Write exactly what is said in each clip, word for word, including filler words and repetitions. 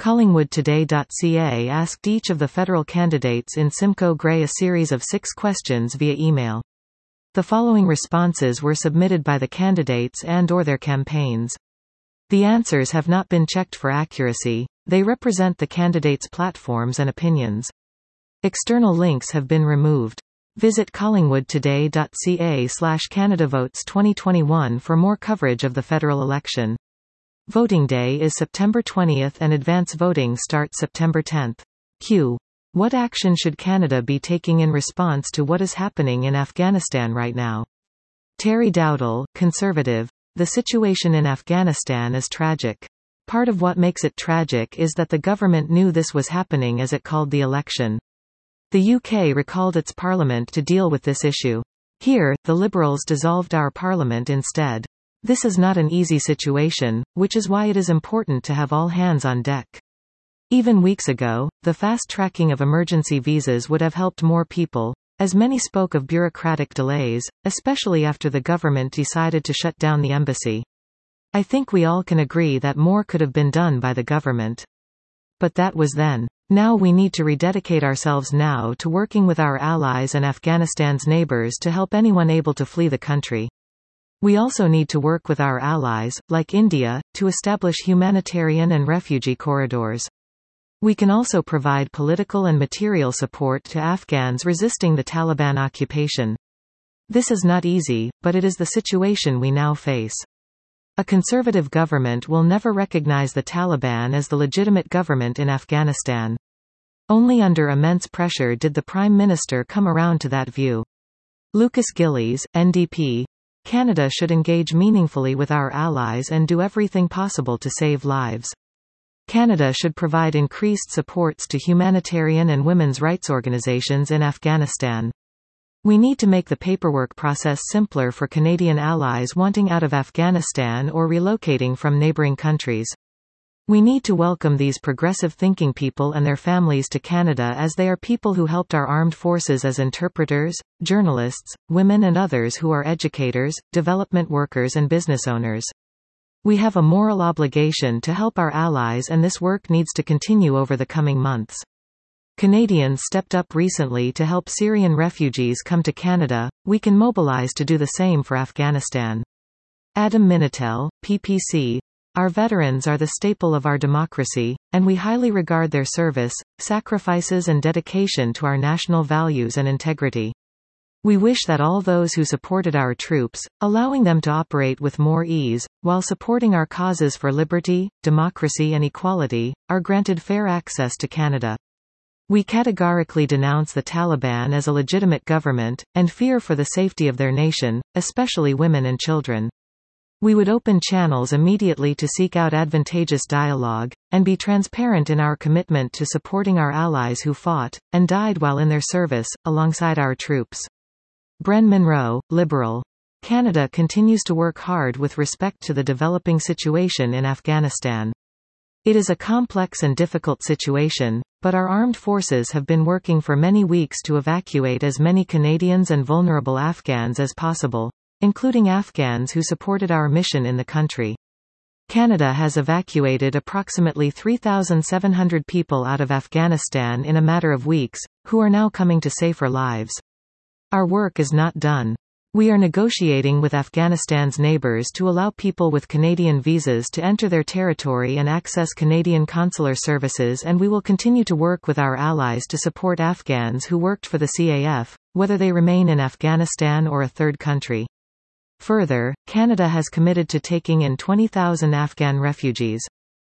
Collingwoodtoday dot c a asked each of the federal candidates in Simcoe Grey a series of six questions via email. The following responses were submitted by the candidates and/or their campaigns. The answers have not been checked for accuracy. They represent the candidates' platforms and opinions. External links have been removed. Visit collingwoodtoday dot c a slash Canada Votes twenty twenty-one for more coverage of the federal election. Voting day is September twentieth and advance voting starts September tenth. Q. What action should Canada be taking in response to what is happening in Afghanistan right now? Terry Dowdall, Conservative. The situation in Afghanistan is tragic. Part of what makes it tragic is that the government knew this was happening as it called the election. The U K recalled its parliament to deal with this issue. Here, the Liberals dissolved our parliament instead. This is not an easy situation, which is why it is important to have all hands on deck. Even weeks ago, the fast-tracking of emergency visas would have helped more people, as many spoke of bureaucratic delays, especially after the government decided to shut down the embassy. I think we all can agree that more could have been done by the government. But that was then. Now we need to rededicate ourselves now to working with our allies and Afghanistan's neighbors to help anyone able to flee the country. We also need to work with our allies, like India, to establish humanitarian and refugee corridors. We can also provide political and material support to Afghans resisting the Taliban occupation. This is not easy, but it is the situation we now face. A conservative government will never recognize the Taliban as the legitimate government in Afghanistan. Only under immense pressure did the Prime Minister come around to that view. Lucas Gillies, N D P. Canada should engage meaningfully with our allies and do everything possible to save lives. Canada should provide increased supports to humanitarian and women's rights organizations in Afghanistan. We need to make the paperwork process simpler for Canadian allies wanting out of Afghanistan or relocating from neighboring countries. We need to welcome these progressive thinking people and their families to Canada, as they are people who helped our armed forces as interpreters, journalists, women and others who are educators, development workers and business owners. We have a moral obligation to help our allies, and this work needs to continue over the coming months. Canadians stepped up recently to help Syrian refugees come to Canada. We can mobilize to do the same for Afghanistan. Adam Minitel, P P C. Our veterans are the staple of our democracy, and we highly regard their service, sacrifices and dedication to our national values and integrity. We wish that all those who supported our troops, allowing them to operate with more ease, while supporting our causes for liberty, democracy and equality, are granted fair access to Canada. We categorically denounce the Taliban as a legitimate government, and fear for the safety of their nation, especially women and children. We would open channels immediately to seek out advantageous dialogue, and be transparent in our commitment to supporting our allies who fought, and died while in their service, alongside our troops. Bren Monroe, Liberal. Canada continues to work hard with respect to the developing situation in Afghanistan. It is a complex and difficult situation, but our armed forces have been working for many weeks to evacuate as many Canadians and vulnerable Afghans as possible, including Afghans who supported our mission in the country. Canada has evacuated approximately three thousand seven hundred people out of Afghanistan in a matter of weeks, who are now coming to safer lives. Our work is not done. We are negotiating with Afghanistan's neighbors to allow people with Canadian visas to enter their territory and access Canadian consular services, and we will continue to work with our allies to support Afghans who worked for the C A F, whether they remain in Afghanistan or a third country. Further, Canada has committed to taking in twenty thousand Afghan refugees.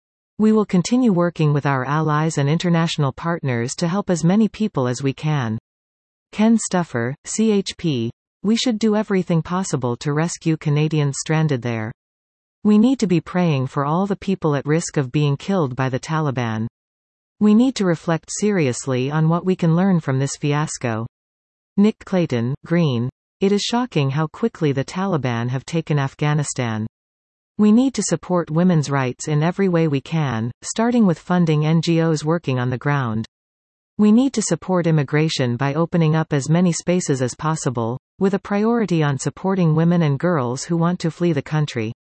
We will continue working with our allies and international partners to help as many people as we can. Ken Stuffer, C H P. We should do everything possible to rescue Canadians stranded there. We need to be praying for all the people at risk of being killed by the Taliban. We need to reflect seriously on what we can learn from this fiasco. Nick Clayton, Green. It is shocking how quickly the Taliban have taken Afghanistan. We need to support women's rights in every way we can, starting with funding N G Os working on the ground. We need to support immigration by opening up as many spaces as possible, with a priority on supporting women and girls who want to flee the country.